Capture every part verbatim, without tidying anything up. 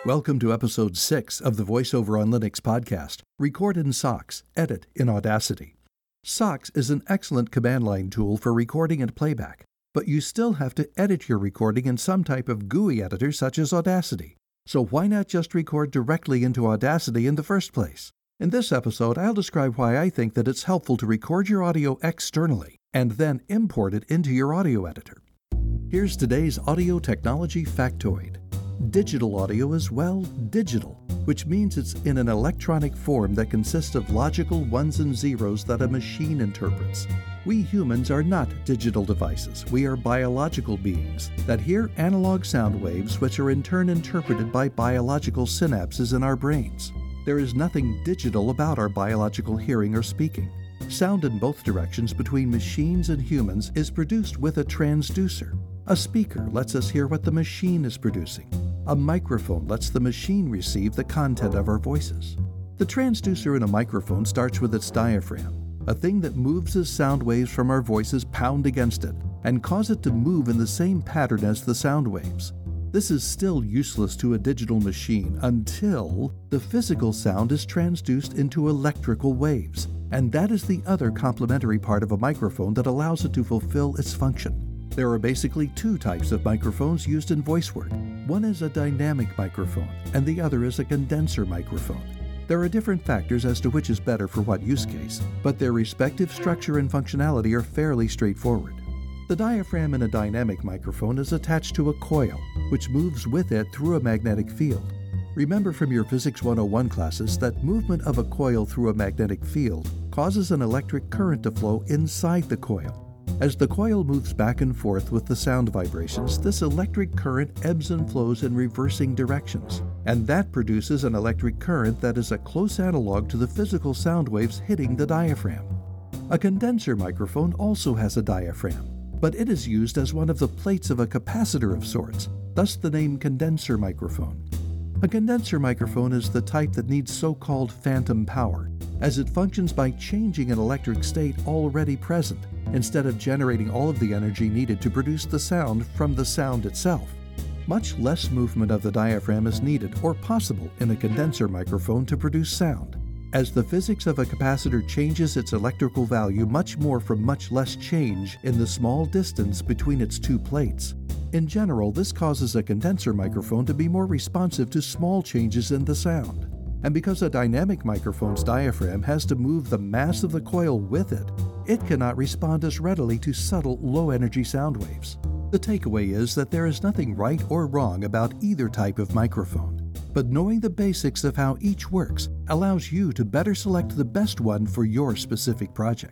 Welcome to episode six of the VoiceOver on Linux podcast. Record in SOX, edit in Audacity. SOX is an excellent command line tool for recording and playback, but you still have to edit your recording in some type of G U I editor such as Audacity. So why not just record directly into Audacity in the first place? In this episode, I'll describe why I think that it's helpful to record your audio externally and then import it into your audio editor. Here's today's audio technology factoid. Digital audio is, well, digital, which means it's in an electronic form that consists of logical ones and zeros that a machine interprets. We humans are not digital devices. We are biological beings that hear analog sound waves which are in turn interpreted by biological synapses in our brains. There is nothing digital about our biological hearing or speaking. Sound in both directions between machines and humans is produced with a transducer. A speaker lets us hear what the machine is producing. A microphone lets the machine receive the content of our voices. The transducer in a microphone starts with its diaphragm, a thing that moves as sound waves from our voices pound against it and cause it to move in the same pattern as the sound waves. This is still useless to a digital machine until the physical sound is transduced into electrical waves, and that is the other complementary part of a microphone that allows it to fulfill its function. There are basically two types of microphones used in voice work. One is a dynamic microphone, and the other is a condenser microphone. There are different factors as to which is better for what use case, but their respective structure and functionality are fairly straightforward. The diaphragm in a dynamic microphone is attached to a coil, which moves with it through a magnetic field. Remember from your Physics one oh one classes that movement of a coil through a magnetic field causes an electric current to flow inside the coil. As the coil moves back and forth with the sound vibrations, this electric current ebbs and flows in reversing directions, and that produces an electric current that is a close analog to the physical sound waves hitting the diaphragm. A condenser microphone also has a diaphragm, but it is used as one of the plates of a capacitor of sorts, thus the name condenser microphone. A condenser microphone is the type that needs so-called phantom power, as it functions by changing an electric state already present, instead of generating all of the energy needed to produce the sound from the sound itself. Much less movement of the diaphragm is needed or possible in a condenser microphone to produce sound, as the physics of a capacitor changes its electrical value much more from much less change in the small distance between its two plates. In general, this causes a condenser microphone to be more responsive to small changes in the sound. And because a dynamic microphone's diaphragm has to move the mass of the coil with it, it cannot respond as readily to subtle, low-energy sound waves. The takeaway is that there is nothing right or wrong about either type of microphone, but knowing the basics of how each works allows you to better select the best one for your specific project.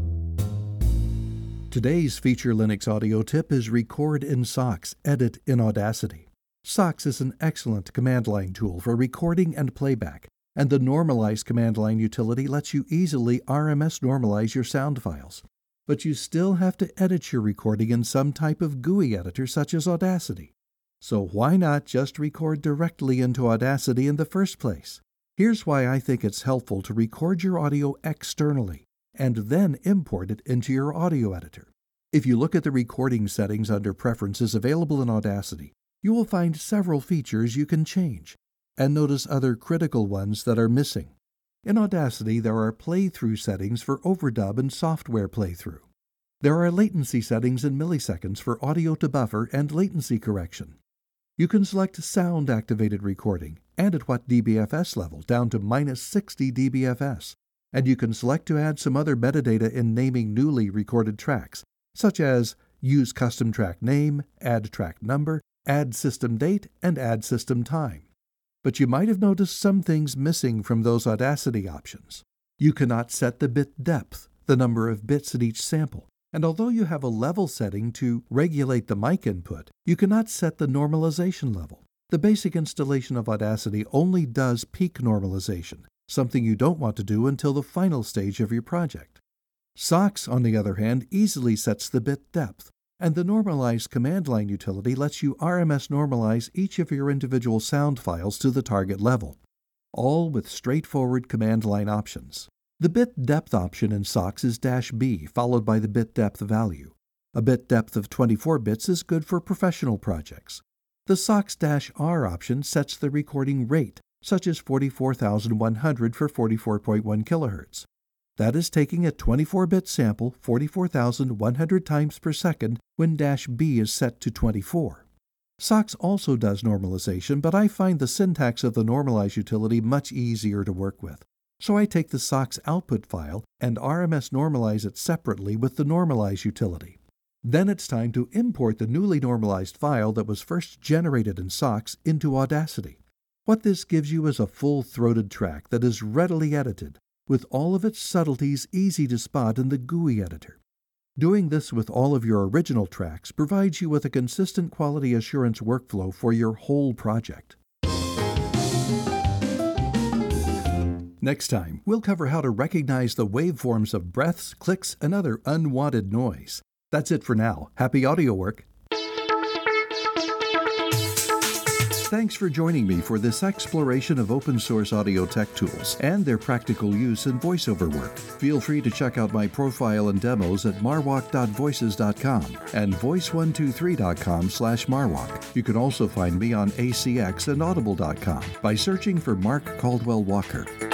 Today's Feature Linux audio tip is Record in SOX, Edit in Audacity. SOX is an excellent command line tool for recording and playback, and the Normalize command line utility lets you easily R M S normalize your sound files. But you still have to edit your recording in some type of G U I editor such as Audacity. So why not just record directly into Audacity in the first place? Here's why I think it's helpful to record your audio externally and then import it into your audio editor. If you look at the recording settings under Preferences available in Audacity, you will find several features you can change, and notice other critical ones that are missing. In Audacity, there are playthrough settings for overdub and software playthrough. There are latency settings in milliseconds for audio to buffer and latency correction. You can select sound-activated recording and at what D B F S level, down to minus sixty D B F S, and you can select to add some other metadata in naming newly recorded tracks, such as use custom track name, add track number, add system date, and add system time. But you might have noticed some things missing from those Audacity options. You cannot set the bit depth, the number of bits at each sample, and although you have a level setting to regulate the mic input, you cannot set the normalization level. The basic installation of Audacity only does peak normalization, something you don't want to do until the final stage of your project. SOX, on the other hand, easily sets the bit depth, and the Normalize command line utility lets you R M S normalize each of your individual sound files to the target level, all with straightforward command line options. The bit depth option in SOX is dash B, followed by the bit depth value. A bit depth of twenty-four bits is good for professional projects. The SOX-R option sets the recording rate, such as forty-four thousand one hundred for forty-four point one kilohertz. That is taking a twenty-four bit sample forty-four thousand one hundred times per second when dash B is set to twenty-four. SOX also does normalization, but I find the syntax of the normalize utility much easier to work with. So I take the SOX output file and R M S normalize it separately with the normalize utility. Then it's time to import the newly normalized file that was first generated in SOX into Audacity. What this gives you is a full-throated track that is readily edited, with all of its subtleties easy to spot in the G U I editor. Doing this with all of your original tracks provides you with a consistent quality assurance workflow for your whole project. Next time, we'll cover how to recognize the waveforms of breaths, clicks, and other unwanted noise. That's it for now. Happy audio work! Thanks for joining me for this exploration of open-source audio tech tools and their practical use in voiceover work. Feel free to check out my profile and demos at marwalk dot voices dot com and voice one two three dot com slash marwalk. You can also find me on A C X and audible dot com by searching for Mark Caldwell Walker.